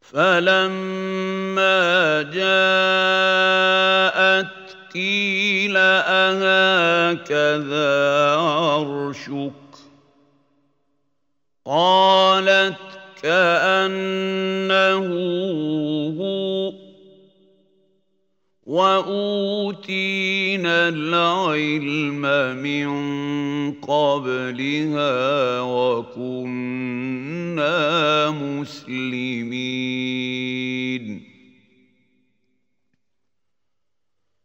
فلما جاءت قيل أهكذا عرشك قالت كأنه هو وأوتينا العلم من قبلها وكنا مسلمين.